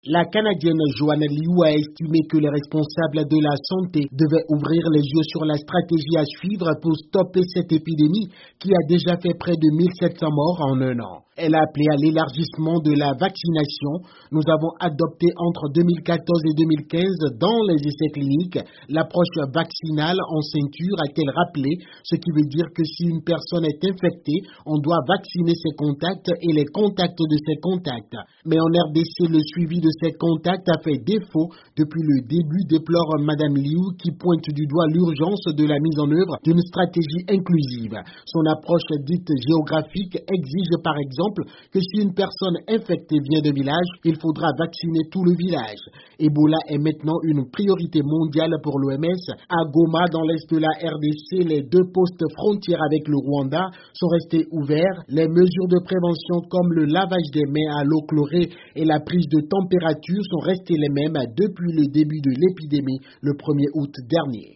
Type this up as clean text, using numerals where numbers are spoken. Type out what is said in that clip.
La Canadienne Joanne Liu a estimé que les responsables de la santé devaient ouvrir les yeux sur la stratégie à suivre pour stopper cette épidémie qui a déjà fait près de 1700 morts en un an. Elle a appelé à l'élargissement de la vaccination. Nous avons adopté entre 2014 et 2015 dans les essais cliniques l'approche vaccinale en ceinture, a-t-elle rappelé, ce qui veut dire que si une personne est infectée, on doit vacciner ses contacts et les contacts de ses contacts. Mais en RDC, le suivi de ces contacts a fait défaut depuis le début, déplore Madame Liu, qui pointe du doigt l'urgence de la mise en œuvre d'une stratégie inclusive. Son approche dite géographique exige par exemple que si une personne infectée vient d'un village, il faudra vacciner tout le village. Ebola est maintenant une priorité mondiale pour l'OMS. À Goma, dans l'est de la RDC, les deux postes frontières avec le Rwanda sont restés ouverts. Les mesures de prévention comme le lavage des mains à l'eau chlorée et la prise de température sont restées les mêmes depuis le début de l'épidémie le 1er août dernier.